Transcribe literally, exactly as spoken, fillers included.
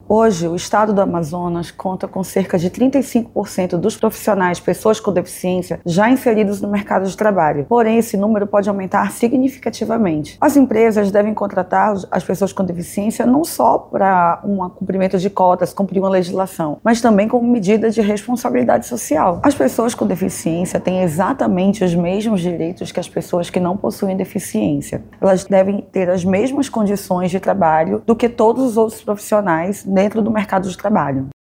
Hoje, o estado do Amazonas conta com cerca de trinta e cinco por cento dos profissionais, pessoas com deficiência, já inseridos no mercado de trabalho. Porém, esse número pode aumentar significativamente. As empresas devem contratar as pessoas com deficiência não só para um cumprimento de cotas, cumprir uma legislação, mas também como medida de responsabilidade social. As pessoas com deficiência têm exatamente os mesmos direitos que as pessoas que não possuem deficiência. Elas devem ter as mesmas condições de trabalho do que todos os outros profissionais dentro do mercado de trabalho.